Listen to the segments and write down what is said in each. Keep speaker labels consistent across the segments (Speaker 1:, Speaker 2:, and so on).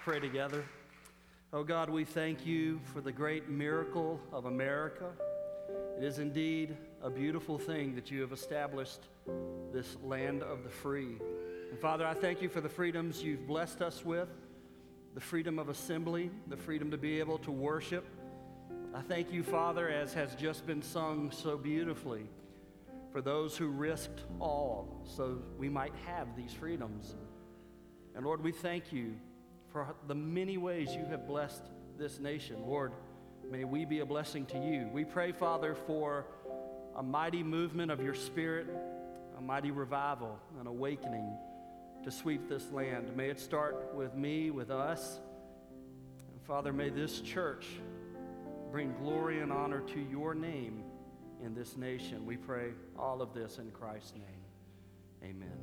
Speaker 1: pray together. Oh God, we thank you for the great miracle of America. It is indeed a beautiful thing that you have established this land of the free. And Father, I thank you for the freedoms you've blessed us with, the freedom of assembly, the freedom to be able to worship. I thank you, Father, as has just been sung so beautifully, for those who risked all so we might have these freedoms. And Lord, we thank you for the many ways you have blessed this nation. Lord, may we be a blessing to you. We pray, Father, for a mighty movement of your Spirit, a mighty revival, an awakening to sweep this land. May it start with me, with us. And Father, may this church bring glory and honor to your name in this nation. We pray all of this in Christ's name. Amen.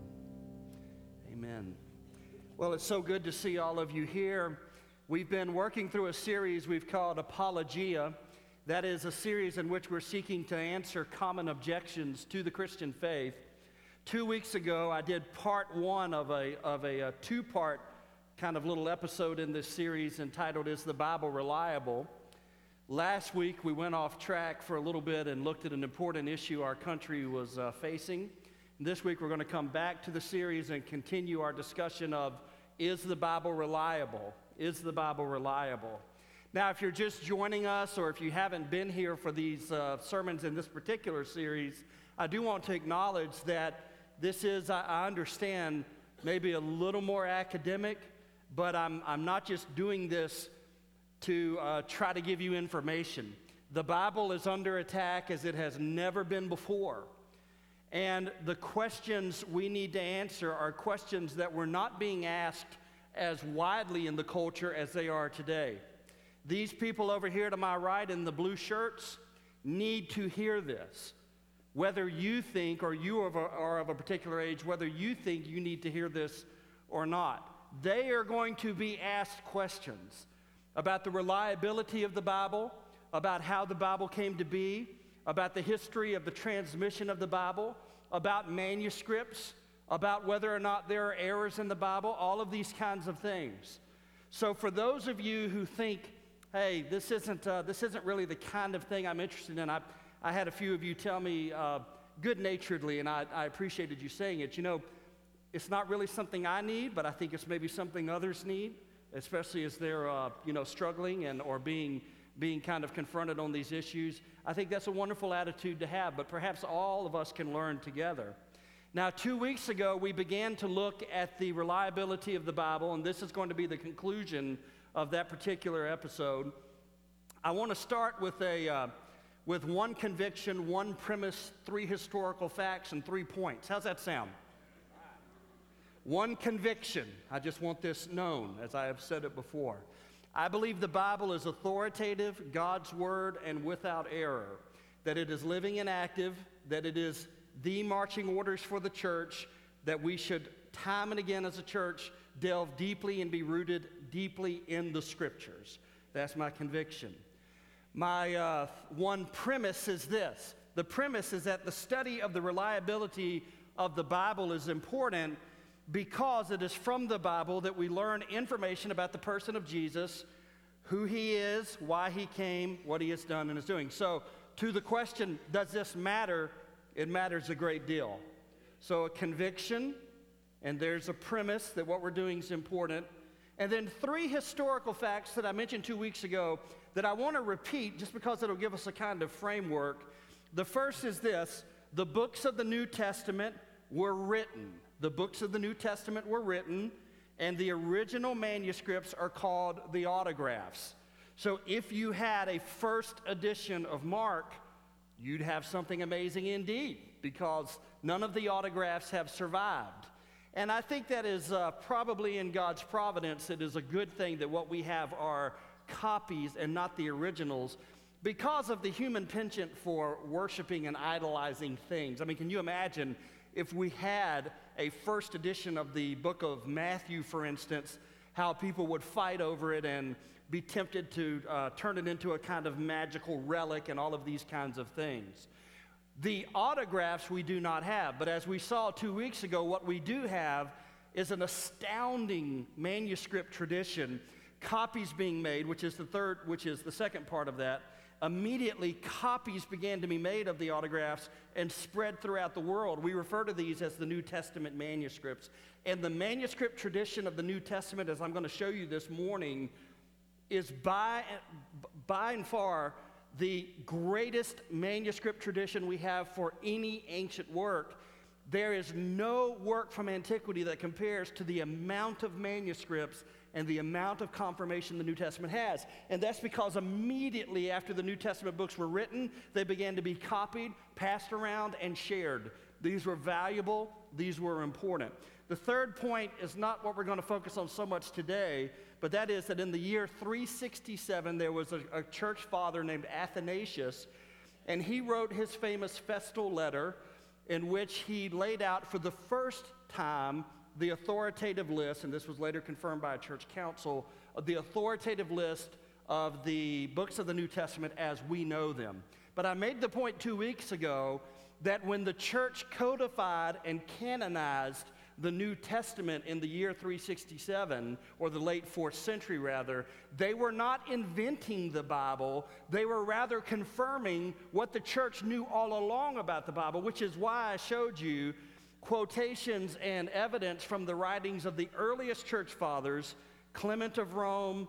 Speaker 1: Amen. Well, it's so good to see all of you here. We've been working through a series we've called Apologia. That is a series in which we're seeking to answer common objections to the Christian faith. 2 weeks ago, I did part one of a two-part kind of little episode in this series entitled, Is the Bible Reliable? Last week, we went off track for a little bit and looked at an important issue our country was facing. This week, we're going to come back to the series and continue our discussion of, is the Bible reliable? Is the Bible reliable? Now, if you're just joining us or if you haven't been here for these sermons in this particular series, I do want to acknowledge that this is, I understand, maybe a little more academic, but I'm not just doing this to try to give you information. The Bible is under attack as it has never been before. And the questions we need to answer are questions that were not being asked as widely in the culture as they are today. These people over here to my right in the blue shirts need to hear this. Whether you think, or you are of a particular age, whether you think you need to hear this or not, they are going to be asked questions about the reliability of the Bible, about how the Bible came to be, about the history of the transmission of the Bible, about manuscripts, about whether or not there are errors in the Bible, all of these kinds of things. So for those of you who think, hey, this isn't really the kind of thing I'm interested in, I had a few of you tell me good-naturedly, and I appreciated you saying it, it's not really something I need, but I think it's maybe something others need, especially as they're struggling or being kind of confronted on these issues. I think that's a wonderful attitude to have, but perhaps all of us can learn together. Now, 2 weeks ago, we began to look at the reliability of the Bible, and this is going to be the conclusion of that particular episode. I want to start with one conviction, one premise, 3 historical facts, and 3 points. How's that sound? One conviction. I just want this known, as I have said it before. I believe the Bible is authoritative, God's word, and without error, that it is living and active, that it is the marching orders for the church, that we should time and again as a church delve deeply and be rooted deeply in the scriptures. That's my conviction. My one premise is this. The premise is that the study of the reliability of the Bible is important because it is from the Bible that we learn information about the person of Jesus, who he is, why he came, what he has done and is doing. So to the question, does this matter? It matters a great deal. So a conviction, and there's a premise that what we're doing is important. And then 3 historical facts that I mentioned 2 weeks ago that I want to repeat just because it'll give us a kind of framework. The first is this: the books of the New Testament were written. The books of the New Testament were written, and the original manuscripts are called the autographs. So if you had a first edition of Mark, you'd have something amazing indeed, because none of the autographs have survived. And I think that is probably in God's providence. It is a good thing that what we have are copies and not the originals, because of the human penchant for worshiping and idolizing things. I mean, can you imagine if we had a first edition of the book of Matthew, for instance, how people would fight over it and be tempted to turn it into a kind of magical relic and all of these kinds of things. The autographs we do not have, but as we saw 2 weeks ago, what we do have is an astounding manuscript tradition. Copies being made, which is the second part of that. Immediately, copies began to be made of the autographs and spread throughout the world. We refer to these as the New Testament manuscripts. And the manuscript tradition of the New Testament, as I'm going to show you this morning, is by and far the greatest manuscript tradition we have for any ancient work. There is no work from antiquity that compares to the amount of manuscripts and the amount of confirmation the New Testament has. And that's because immediately after the New Testament books were written, they began to be copied, passed around, and shared. These were valuable. These were important. The third point is not what we're going to focus on so much today, but that is that in the year 367, there was a church father named Athanasius, and he wrote his famous Festal Letter, in which he laid out for the first time the authoritative list, and this was later confirmed by a church council, the authoritative list of the books of the New Testament as we know them. But I made the point 2 weeks ago that when the church codified and canonized the New Testament in the year 367, or the late 4th century rather, they were not inventing the Bible, they were rather confirming what the church knew all along about the Bible, which is why I showed you quotations and evidence from the writings of the earliest church fathers, Clement of Rome,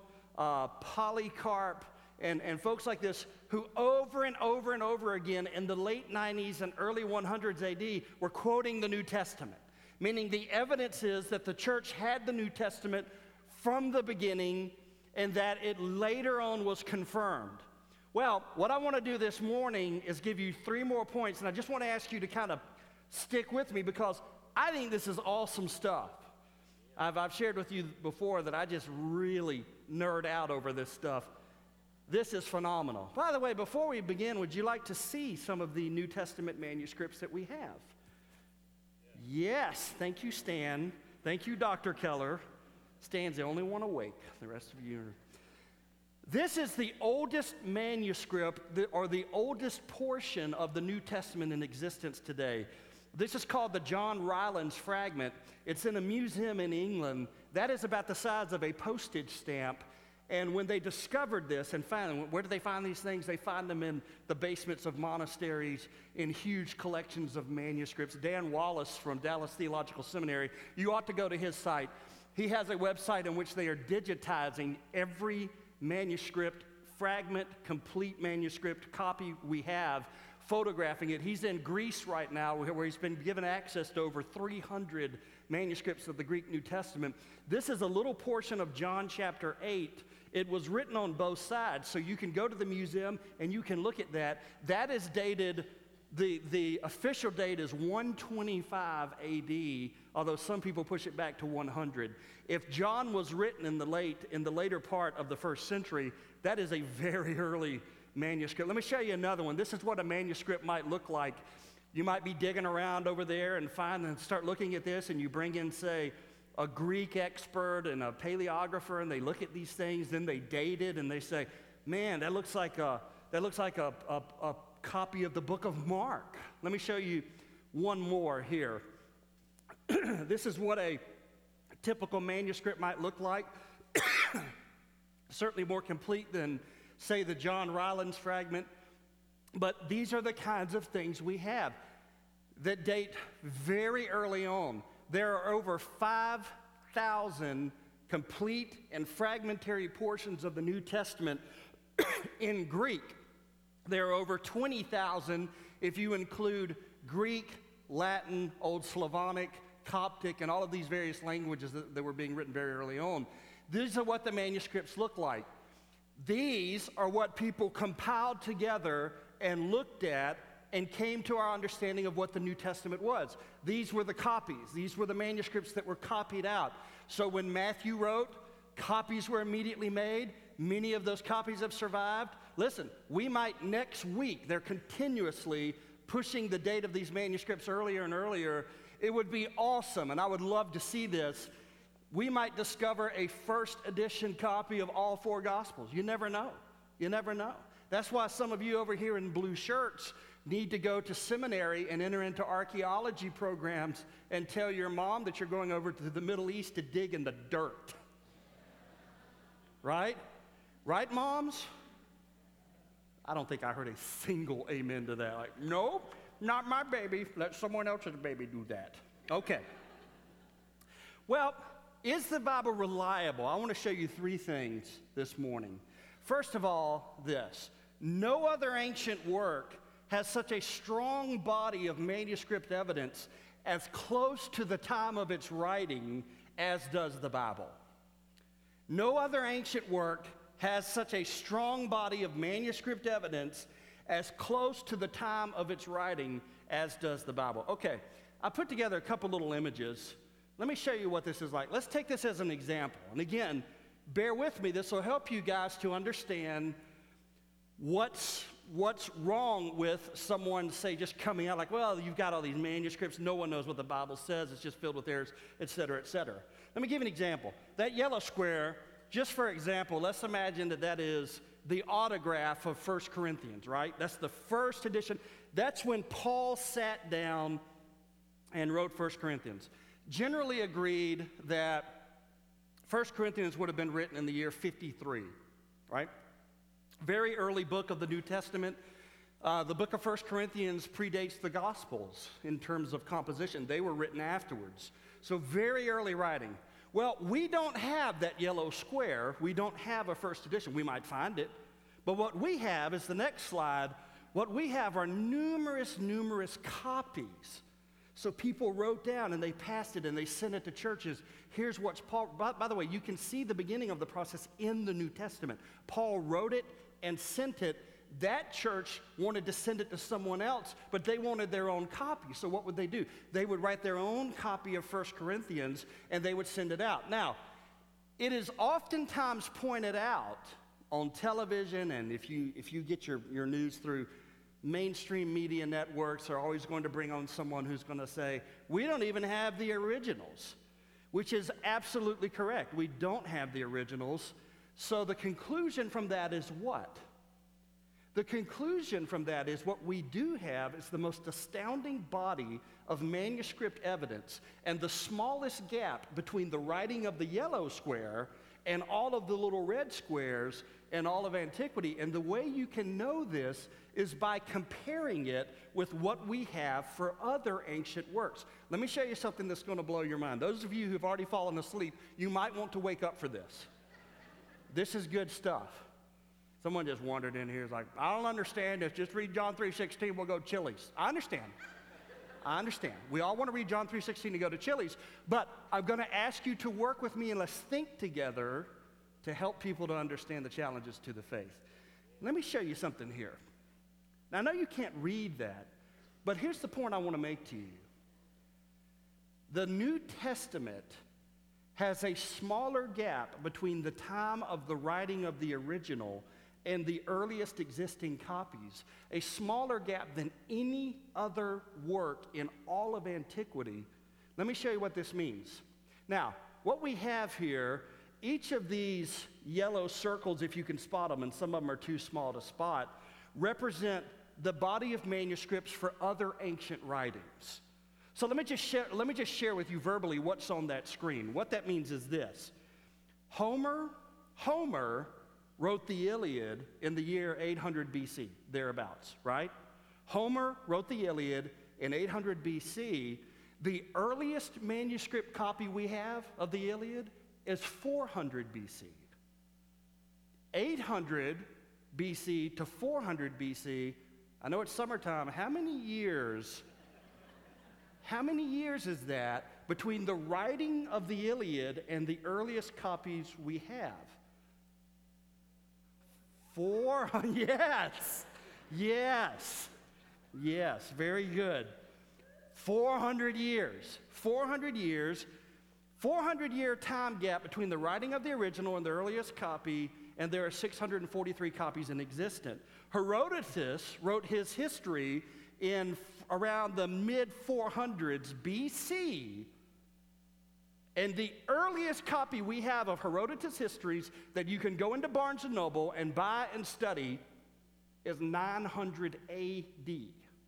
Speaker 1: Polycarp, and folks like this, who over and over and over again in the late 90s and early 100s AD were quoting the New Testament. Meaning the evidence is that the church had the New Testament from the beginning and that it later on was confirmed. Well, what I want to do this morning is give you 3 more points, and I just want to ask you to kind of stick with me because I think this is awesome stuff. I've shared with you before that I just really nerd out over this stuff. This is phenomenal. By the way, before we begin, would you like to see some of the New Testament manuscripts that we have? Yes, thank you, Stan. Thank you, Dr. Keller. Stan's the only one awake. The rest of you are. This is the oldest manuscript, or the oldest portion of the New Testament in existence today. This is called the John Rylands fragment. It's in a museum in England. That is about the size of a postage stamp. And when they discovered this and found them, where do they find these things? They find them in the basements of monasteries, in huge collections of manuscripts. Dan Wallace from Dallas Theological Seminary, you ought to go to his site. He has a website in which they are digitizing every manuscript, fragment, complete manuscript copy we have, photographing it. He's in Greece right now where he's been given access to over 300 manuscripts of the Greek New Testament. This is a little portion of John chapter 8. It was written on both sides, so you can go to the museum and you can look at that. That is dated, the official date is 125 AD, although some people push it back to 100. If John was written in the later part of the 1st century, that is a very early manuscript. Let me show you another one. This is what a manuscript might look like. You might be digging around over there and start looking at this, and you bring in, say, a Greek expert and a paleographer, and they look at these things, then they date it, and they say, man, that looks like a copy of the book of Mark. Let me show you one more here. This is what a typical manuscript might look like. Certainly more complete than, say, the John Rylands fragment. But these are the kinds of things we have that date very early on. There are over 5,000 complete and fragmentary portions of the New Testament in Greek. There are over 20,000 if you include Greek, Latin, Old Slavonic, Coptic, and all of these various languages that were being written very early on. These are what the manuscripts look like. These are what people compiled together and looked at and came to our understanding of what the New Testament was. These were the copies. These were the manuscripts that were copied out. So when Matthew wrote, copies were immediately made. Many of those copies have survived. Listen, we might next week, they're continuously pushing the date of these manuscripts earlier and earlier. It would be awesome, and I would love to see this. We might discover a first edition copy of all 4 Gospels. You never know. You never know. That's why some of you over here in blue shirts, need to go to seminary and enter into archaeology programs and tell your mom that you're going over to the Middle East to dig in the dirt. Right? Right, moms? I don't think I heard a single amen to that. Like, no, not my baby. Let someone else's baby do that. Okay. Well, is the Bible reliable? I want to show you three things this morning. First of all, this. No other ancient work has such a strong body of manuscript evidence as close to the time of its writing as does the Bible. No other ancient work has such a strong body of manuscript evidence as close to the time of its writing as does the Bible. Okay, I put together a couple little images. Let me show you what this is like. Let's take this as an example. And again, bear with me. This will help you guys to understand what's wrong with someone, say, just coming out like, well, you've got all these manuscripts. No one knows what the Bible says. It's just filled with errors, et cetera, et cetera. Let me give you an example. That yellow square, just for example, let's imagine that is the autograph of 1 Corinthians, right? That's the first edition. That's when Paul sat down and wrote 1 Corinthians. Generally agreed that 1 Corinthians would have been written in the year 53, right? Very early book of the New Testament. The book of 1 Corinthians predates the Gospels in terms of composition. They were written afterwards. So very early writing. Well, we don't have that yellow square. We don't have a first edition. We might find it. But what we have is the next slide. What we have are numerous copies. So people wrote down and they passed it and they sent it to churches. Here's what's Paul, by the way, you can see the beginning of the process in the New Testament. Paul wrote it and sent it. That church wanted to send it to someone else, but they wanted their own copy. So what would they do? They would write their own copy of 1 Corinthians and they would send it out. Now, it is oftentimes pointed out on television, and if you get your news through mainstream media networks, are always going to bring on someone who's going to say, we don't even have the originals, which is absolutely correct. We don't have the originals. So the conclusion from that is what? The conclusion from that is what we do have is the most astounding body of manuscript evidence, and the smallest gap between the writing of the yellow square and all of the little red squares in all of antiquity. And the way you can know this is by comparing it with what we have for other ancient works. Let me show you something that's going to blow your mind. Those of you who've already fallen asleep, you might want to wake up for this. This is good stuff. Someone just wandered in here, is like, I don't understand this. Just read John 3:16, we'll go Chili's. I understand. We all want to read John 3:16 to go to Chili's, but I'm going to ask you to work with me and let's think together to help people to understand the challenges to the faith. Let me show you something here. Now, I know you can't read that, but here's the point I want to make to you. The New Testament has a smaller gap between the time of the writing of the original and the earliest existing copies, a smaller gap than any other work in all of antiquity. Let me show you what this means. Now, what we have here, each of these yellow circles, if you can spot them, and some of them are too small to spot, represent the body of manuscripts for other ancient writings. So let me just share with you verbally what's on that screen. What that means is this. Homer wrote the Iliad in the year 800 BC, thereabouts, right? Homer wrote the Iliad in 800 BC. The earliest manuscript copy we have of the Iliad is 400 BC. 800 BC to 400 BC, I know it's summertime, how many years is that between the writing of the Iliad and the earliest copies we have? yes, very good. 400 years. 400-year time gap between the writing of the original and the earliest copy, and there are 643 copies in existence. Herodotus wrote his history in around the mid-400s BC, and the earliest copy we have of Herodotus' histories that you can go into Barnes & Noble and buy and study is 900 AD.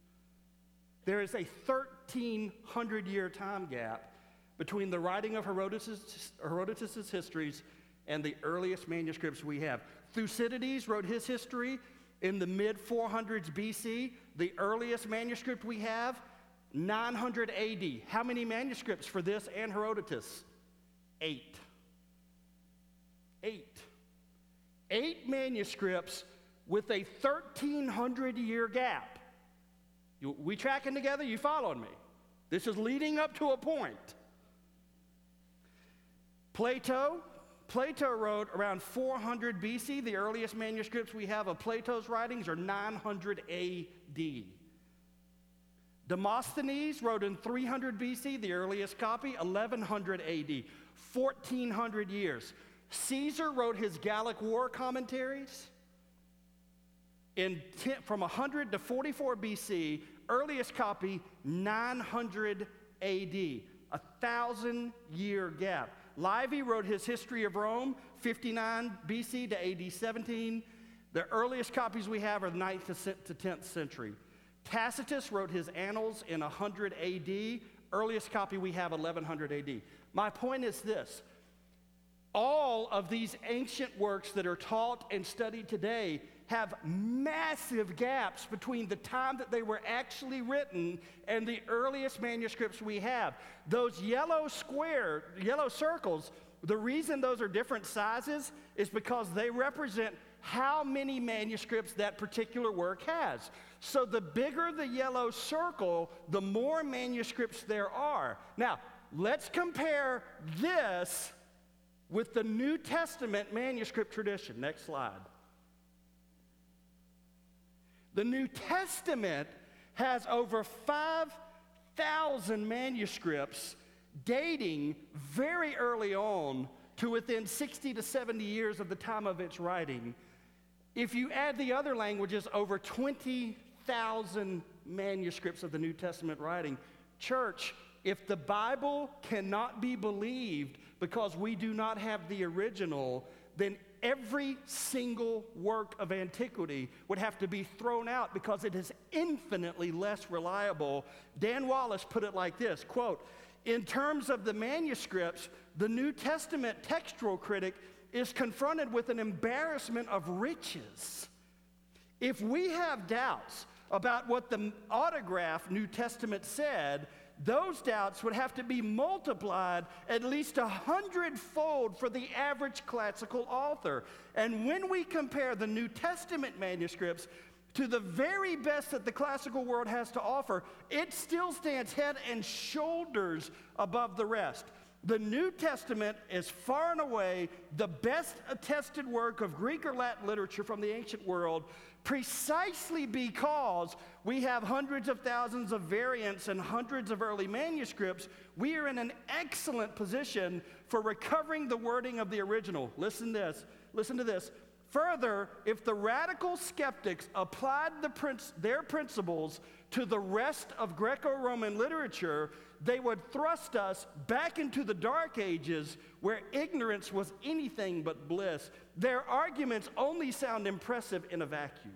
Speaker 1: there is a 1,300-year time gap between the writing of Herodotus' histories and the earliest manuscripts we have. Thucydides wrote his history in the mid-400s BC. The earliest manuscript we have, 900 AD. How many manuscripts for this and Herodotus? 8. 8 manuscripts with a 1,300-year gap. We tracking together? You following me? This is leading up to a point. Plato wrote around 400 BC. The earliest manuscripts we have of Plato's writings are 900 AD. Demosthenes wrote in 300 BC, the earliest copy, 1100 AD, 1,400 years. Caesar wrote his Gallic War commentaries from 100 to 44 BC, earliest copy, 900 AD, 1,000-year gap. Livy wrote his History of Rome, 59 BC to AD 17. The earliest copies we have are the 9th to 10th century. Tacitus wrote his Annals in 100 AD. Earliest copy we have, 1100 AD. My point is this. All of these ancient works that are taught and studied today have massive gaps between the time that they were actually written and the earliest manuscripts we have. Those yellow circles, the reason those are different sizes is because they represent how many manuscripts that particular work has. So the bigger the yellow circle, the more manuscripts there are. Now, let's compare this with the New Testament manuscript tradition. Next slide. The New Testament has over 5,000 manuscripts dating very early on to within 60 to 70 years of the time of its writing. If you add the other languages, over 20,000 manuscripts of the New Testament writing. Church, if the Bible cannot be believed because we do not have the original, then every single work of antiquity would have to be thrown out because it is infinitely less reliable. Dan Wallace put it like this, quote, "In terms of the manuscripts, the New Testament textual critic is confronted with an embarrassment of riches. If we have doubts about what the autograph New Testament said, those doubts would have to be multiplied at least 100-fold for the average classical author. And when we compare the New Testament manuscripts to the very best that the classical world has to offer, it still stands head and shoulders above the rest. The New Testament is far and away the best attested work of Greek or Latin literature from the ancient world, precisely because we have hundreds of thousands of variants and hundreds of early manuscripts. We are in an excellent position for recovering the wording of the original." Listen to this. Further, if the radical skeptics applied their principles to the rest of Greco-Roman literature, they would thrust us back into the Dark Ages where ignorance was anything but bliss. Their arguments only sound impressive in a vacuum.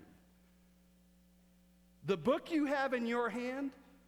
Speaker 1: The book you have in your hand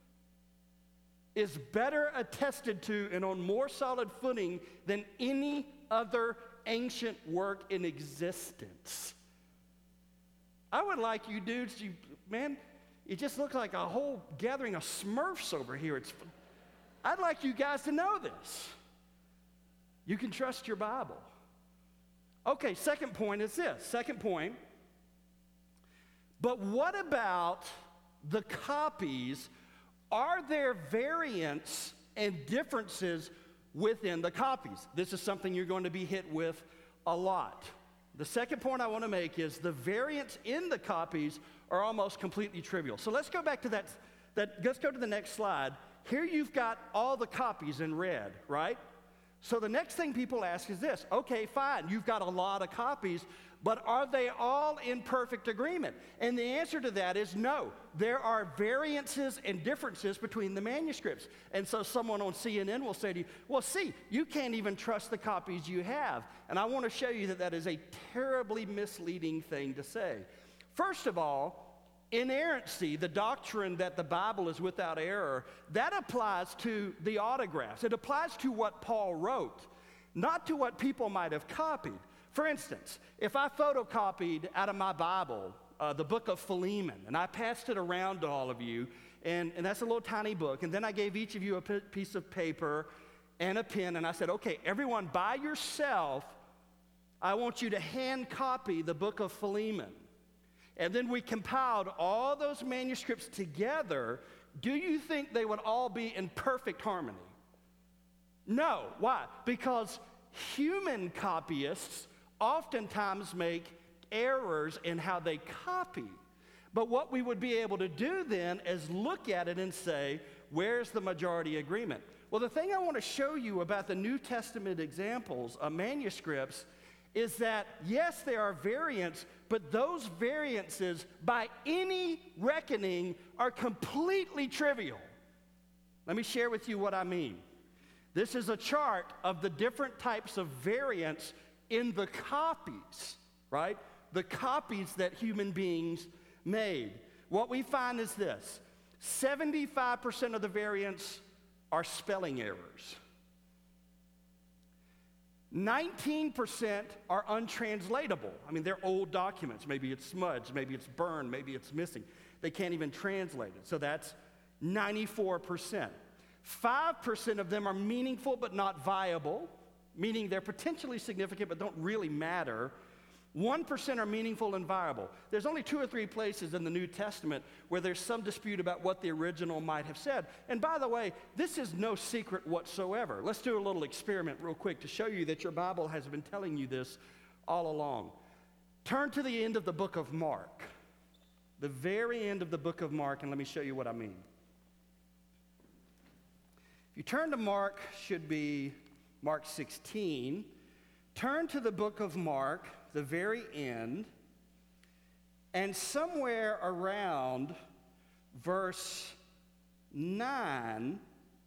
Speaker 1: is better attested to and on more solid footing than any other ancient work in existence. I would like you dudes, it just looks like a whole gathering of Smurfs over here. I'd like you guys to know this. You can trust your Bible. Okay, second point is this. Second point, but what about the copies? Are there variants and differences within the copies? This is something you're going to be hit with a lot. The second point I want to make is the variants in the copies are almost completely trivial. So let's go back to that. Let's go to the next slide. Here you've got all the copies in red, right? So the next thing people ask is this. Okay, fine, you've got a lot of copies, but are they all in perfect agreement? And the answer to that is no. There are variances and differences between the manuscripts. And so someone on CNN will say to you, well, see, you can't even trust the copies you have. And I want to show you that that is a terribly misleading thing to say. First of all, inerrancy, the doctrine that the Bible is without error, that applies to the autographs. It applies to what Paul wrote, not to what people might have copied. For instance, if I photocopied out of my Bible the book of Philemon, and I passed it around to all of you, and that's a little tiny book, and then I gave each of you a piece of paper and a pen, and I said, okay, everyone by yourself, I want you to hand copy the book of Philemon. And then we compiled all those manuscripts together. Do you think they would all be in perfect harmony? No. Why? Because human copyists oftentimes make errors in how they copy. But what we would be able to do then is look at it and say, where's the majority agreement? Well, the thing I want to show you about the New Testament examples of manuscripts is that, yes, there are variants, but those variances, by any reckoning, are completely trivial. Let me share with you what I mean. This is a chart of the different types of variants in the copies, right? The copies that human beings made. What we find is this: 75% of the variants are spelling errors. 19% are untranslatable. I mean, they're old documents. Maybe it's smudged, maybe it's burned, maybe it's missing. They can't even translate it. So that's 94%. 5% of them are meaningful but not viable, meaning they're potentially significant but don't really matter. 1% are meaningful and viable. There's only 2 or 3 places in the New Testament where there's some dispute about what the original might have said. And by the way, this is no secret whatsoever. Let's do a little experiment real quick to show you that your Bible has been telling you this all along. Turn to the end of the book of Mark, the very end of the book of Mark, and let me show you what I mean. If you turn to Mark, should be Mark 16. Turn to the book of Mark, the very end, and somewhere around verse 9,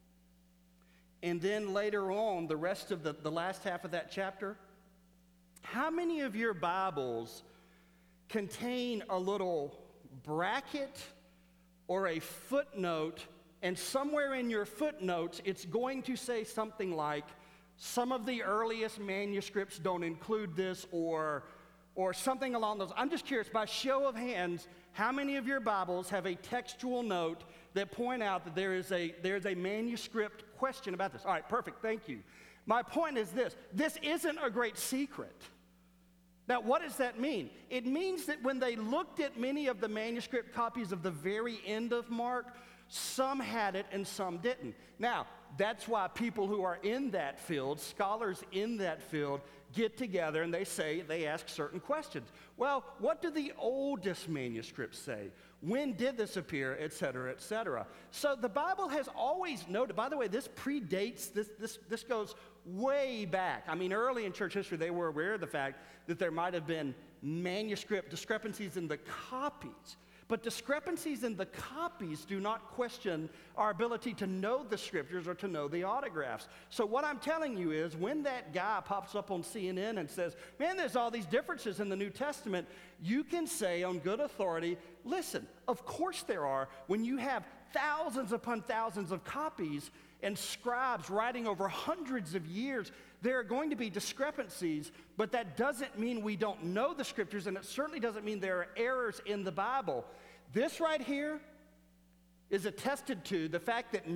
Speaker 1: and then later on, the rest of the last half of that chapter, how many of your Bibles contain a little bracket or a footnote, and somewhere in your footnotes, it's going to say something like, some of the earliest manuscripts don't include this, or something along those. I'm just curious, by show of hands, how many of your Bibles have a textual note that point out that there is a manuscript question about this? All right, perfect, thank you. My point is this: this isn't a great secret. Now, what does that mean? It means that when they looked at many of the manuscript copies of the very end of Mark, some had it and some didn't. Now, that's why people who are in that field, scholars in that field, get together and they ask certain questions. Well, what do the oldest manuscripts say? When did this appear, et cetera, et cetera? So the Bible has always noted, by the way, this predates, this goes way back. I mean, early in church history, they were aware of the fact that there might have been manuscript discrepancies in the copies. But discrepancies in the copies do not question our ability to know the scriptures or to know the autographs. So what I'm telling you is, when that guy pops up on CNN and says, man, there's all these differences in the New Testament, you can say on good authority, listen, of course there are. When you have thousands upon thousands of copies and scribes writing over hundreds of years, there are going to be discrepancies, but that doesn't mean we don't know the scriptures, and it certainly doesn't mean there are errors in the Bible. This right here is attested to the fact that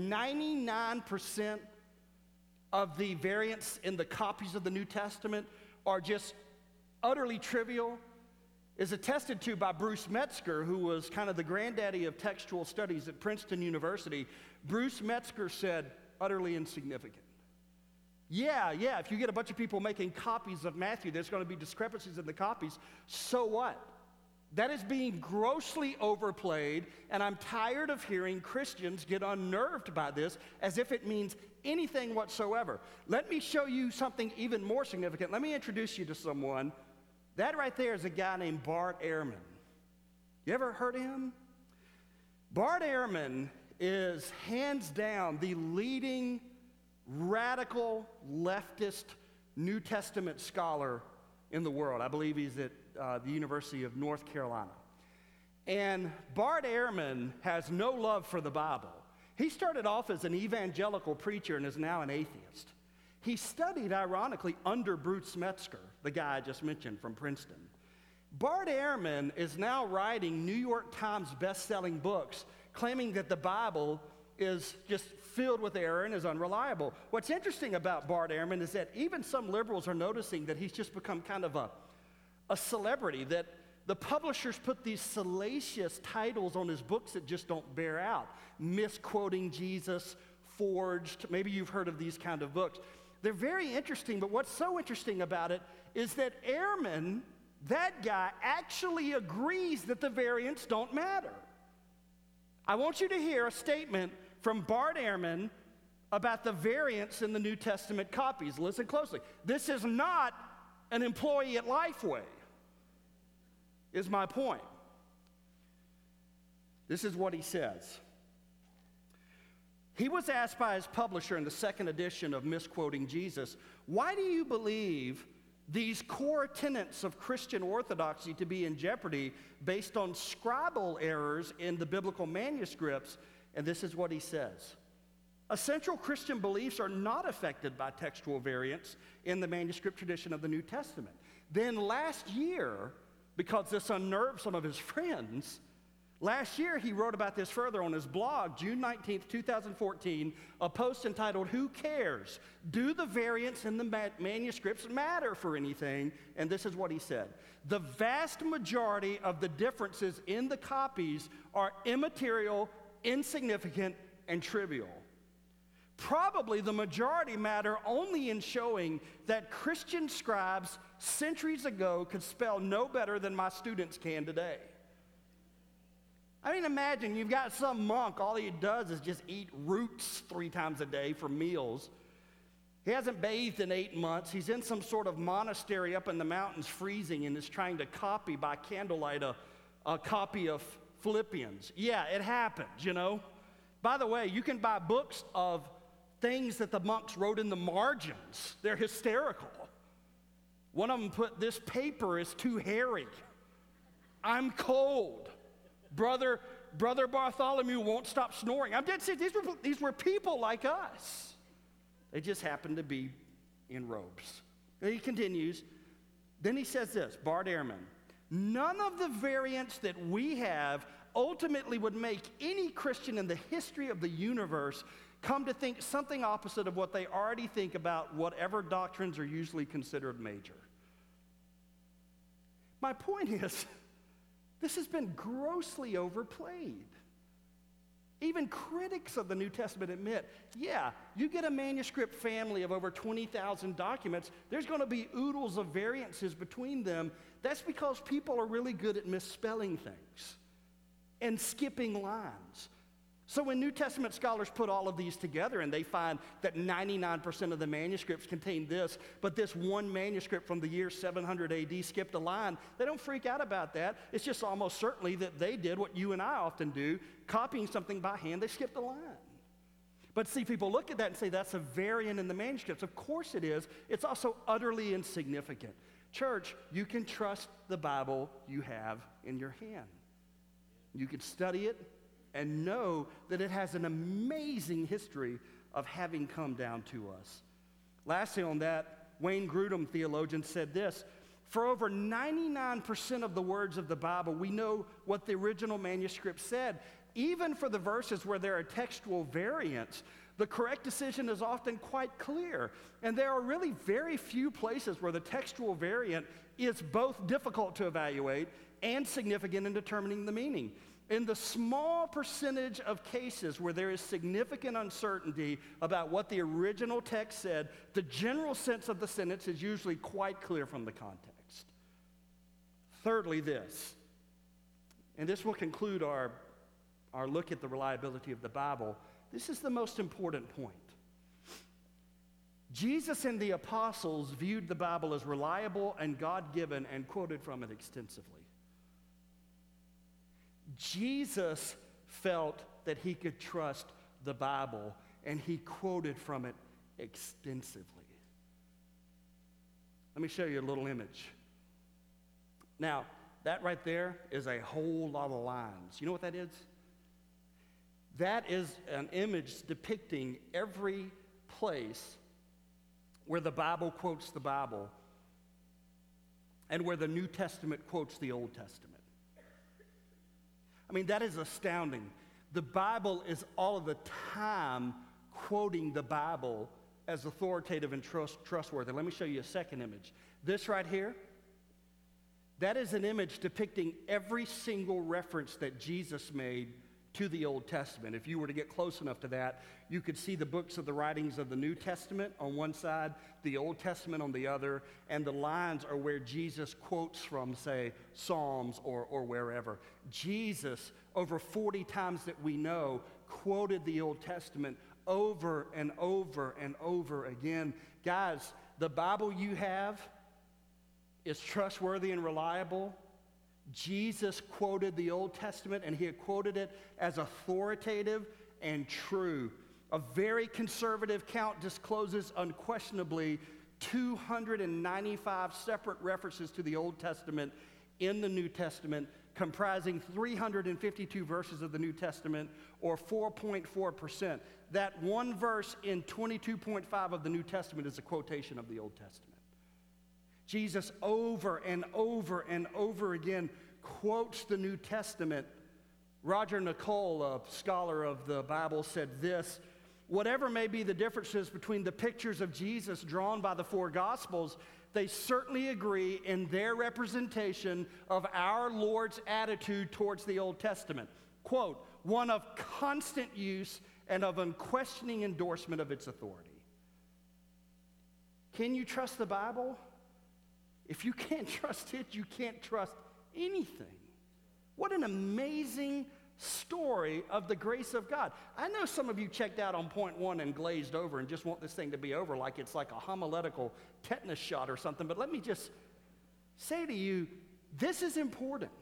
Speaker 1: 99% of the variants in the copies of the New Testament are just utterly trivial, is attested to by Bruce Metzger, who was kind of the granddaddy of textual studies at Princeton University. Bruce Metzger said, utterly insignificant. Yeah, if you get a bunch of people making copies of Matthew, there's going to be discrepancies in the copies. So what? That is being grossly overplayed, and I'm tired of hearing Christians get unnerved by this as if it means anything whatsoever. Let me show you something even more significant. Let me introduce you to someone. That right there is a guy named Bart Ehrman. You ever heard of him? Bart Ehrman is hands down the leading radical leftist New Testament scholar in the world. I believe he's at the University of North Carolina. And Bart Ehrman has no love for the Bible. He started off as an evangelical preacher and is now an atheist. He studied, ironically, under Bruce Metzger, the guy I just mentioned from Princeton. Bart Ehrman is now writing New York Times best-selling books claiming that the Bible is just filled with error and is unreliable. What's interesting about Bart Ehrman is that even some liberals are noticing that he's just become kind of a celebrity, that the publishers put these salacious titles on his books that just don't bear out. Misquoting Jesus, Forged, maybe you've heard of these kind of books. They're very interesting, but what's so interesting about it is that Ehrman, that guy, actually agrees that the variants don't matter. I want you to hear a statement from Bart Ehrman about the variants in the New Testament copies. Listen closely. This is not an employee at Lifeway, is my point. This is what he says. He was asked by his publisher in the second edition of Misquoting Jesus, why do you believe these core tenets of Christian orthodoxy to be in jeopardy based on scribal errors in the biblical manuscripts? And this is what he says. Essential Christian beliefs are not affected by textual variants in the manuscript tradition of the New Testament. Then last year, because this unnerved some of his friends, last year he wrote about this further on his blog, June 19th, 2014, a post entitled, Who Cares? Do the variants in the manuscripts matter for anything? And this is what he said. The vast majority of the differences in the copies are immaterial, insignificant, and trivial. Probably the majority matter only in showing that Christian scribes centuries ago could spell no better than my students can today. I mean, imagine you've got some monk, all he does is just eat roots 3 times a day for meals. He hasn't bathed in 8 months. He's in some sort of monastery up in the mountains freezing and is trying to copy by candlelight a copy of Philippians. Yeah, it happens, you know. By the way, you can buy books of things that the monks wrote in the margins. They're hysterical. One of them put, this paper is too hairy. I'm cold. Brother Bartholomew won't stop snoring. I'm dead serious. These were people like us. They just happened to be in robes. And he continues. Then he says this, Bart Ehrman, none of the variants that we have ultimately would make any Christian in the history of the universe come to think something opposite of what they already think about whatever doctrines are usually considered major. My point is, this has been grossly overplayed. Even critics of the New Testament admit, yeah, you get a manuscript family of over 20,000 documents, there's going to be oodles of variances between them. That's because people are really good at misspelling things and skipping lines. So when New Testament scholars put all of these together and they find that 99% of the manuscripts contain this, but this one manuscript from the year 700 AD skipped a line, they don't freak out about that. It's just almost certainly that they did what you and I often do, copying something by hand, they skipped a line. But see, people look at that and say, that's a variant in the manuscripts. Of course it is. It's also utterly insignificant. Church, you can trust the Bible you have in your hand. You can study it and know that it has an amazing history of having come down to us. Lastly on that, Wayne Grudem, theologian, said this, for over 99% of the words of the Bible, we know what the original manuscript said. Even for the verses where there are textual variants, the correct decision is often quite clear. And there are really very few places where the textual variant is both difficult to evaluate and significant in determining the meaning. In the small percentage of cases where there is significant uncertainty about what the original text said, the general sense of the sentence is usually quite clear from the context. Thirdly, this, and this will conclude our look at the reliability of the Bible. This is the most important point. Jesus and the apostles viewed the Bible as reliable and God-given and quoted from it extensively. Jesus felt that he could trust the Bible, and he quoted from it extensively. Let me show you a little image. Now, That right there is a whole lot of lines. You know what that is? That is an image depicting every place where the Bible quotes the Bible and where the New Testament quotes the Old Testament. I mean, that is astounding. The Bible is all of the time quoting the Bible as authoritative and trustworthy. Let me show you a second image. This right here, that is an image depicting every single reference that Jesus made to the Old Testament. If you were to get close enough to that, you could see the books of the writings of the New Testament on one side, the Old Testament on the other, and the lines are where Jesus quotes from, say, Psalms or wherever. Jesus, over 40 times that we know, quoted the Old Testament over and over and over again. Guys, the Bible you have is trustworthy and reliable. Jesus quoted the Old Testament, and he had quoted it as authoritative and true. A very conservative count discloses unquestionably 295 separate references to the Old Testament in the New Testament, comprising 352 verses of the New Testament, or 4.4%. That one verse in 22.5 of the New Testament is a quotation of the Old Testament. Jesus over and over and over again quotes the New Testament. Roger Nicole, a scholar of the Bible, said this: whatever may be the differences between the pictures of Jesus drawn by the four Gospels, they certainly agree in their representation of our Lord's attitude towards the Old Testament. Quote, one of constant use and of unquestioning endorsement of its authority. Can you trust the Bible? If you can't trust it, you can't trust anything. What an amazing story of the grace of God. I know some of you checked out on point one and glazed over and just want this thing to be over like it's like a homiletical tetanus shot or something, but let me just say to you, this is important.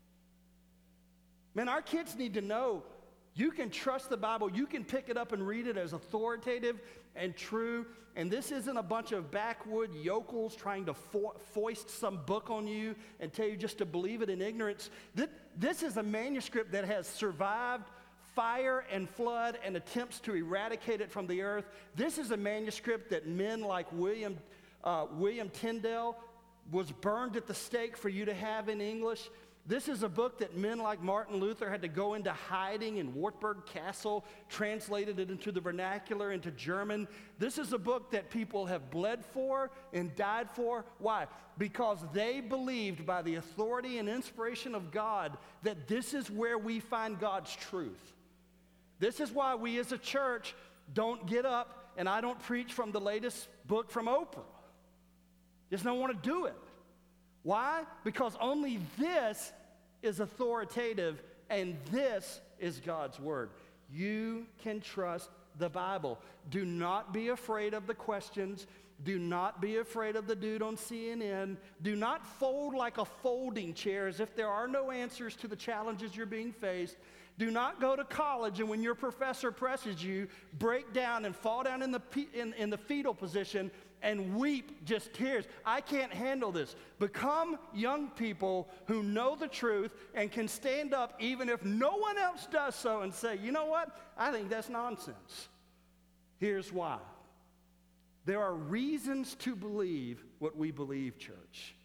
Speaker 1: Man, our kids need to know you can trust the Bible. You can pick it up and read it as authoritative and true. And this isn't a bunch of backwood yokels trying to foist some book on you and tell you just to believe it in ignorance. This is a manuscript that has survived fire and flood and attempts to eradicate it from the earth. This is a manuscript that men like William Tyndale was burned at the stake for you to have in English. This is a book that men like Martin Luther had to go into hiding in Wartburg Castle, translated it into the vernacular, into German. This is a book that people have bled for and died for. Why? Because they believed by the authority and inspiration of God that this is where we find God's truth. This is why we as a church don't get up and I don't preach from the latest book from Oprah. Just don't want to do it. Why? Because only this is authoritative and this is God's word. You can trust the Bible. Do not be afraid of the questions. Do not be afraid of the dude on CNN. Do not fold like a folding chair as if there are no answers to the challenges you're being faced. Do not go to college and when your professor presses you, break down and fall down in the fetal position and weep just tears. I can't handle this. Become young people who know the truth and can stand up even if no one else does so and say, you know what? I think that's nonsense. Here's why. There are reasons to believe what we believe, church.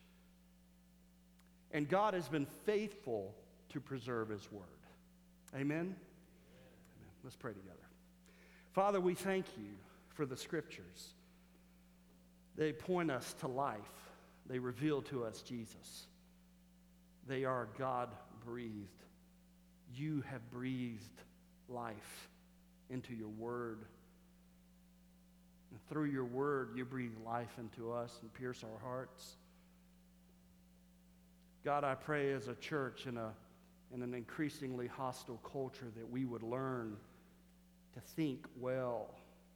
Speaker 1: And God has been faithful to preserve his word. Amen? Amen. Let's pray together. Father, we thank you for the scriptures. They point us to life. They reveal to us Jesus. They are God-breathed. You have breathed life into your word. And through your word, you breathe life into us and pierce our hearts. God, I pray as a church in an increasingly hostile culture that we would learn to think well,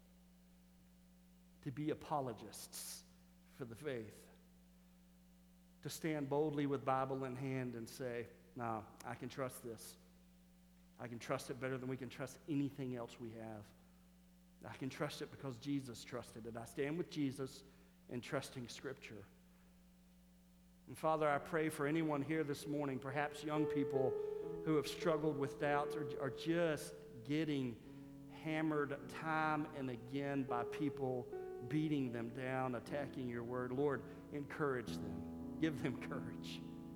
Speaker 1: to be apologists for the faith, to stand boldly with Bible in hand and say, no, I can trust this. I can trust it better than we can trust anything else we have. I can trust it because Jesus trusted it. I stand with Jesus in trusting Scripture. And Father, I pray for anyone here this morning, perhaps young people who have struggled with doubts or are just getting hammered time and again by people beating them down, attacking your word. Lord, encourage them. Give them courage.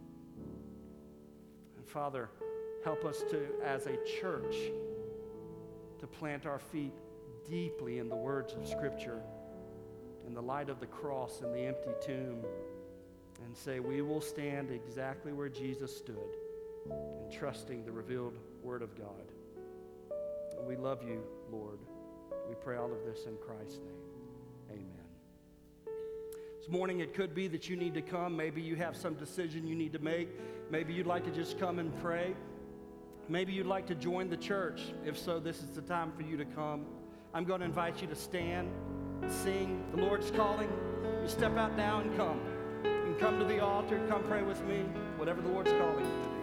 Speaker 1: And Father, help us to, as a church, to plant our feet deeply in the words of Scripture, in the light of the cross and the empty tomb, and say we will stand exactly where Jesus stood, in trusting the revealed Word of God. And we love you, Lord. We pray all of this in Christ's name. Amen. This morning it could be that you need to come. Maybe you have some decision you need to make. Maybe you'd like to just come and pray. Maybe you'd like to join the church. If so, this is the time for you to come. I'm going to invite you to stand, sing. The Lord's calling. You step out now and come. You can come to the altar, come pray with me, whatever the Lord's calling you to do.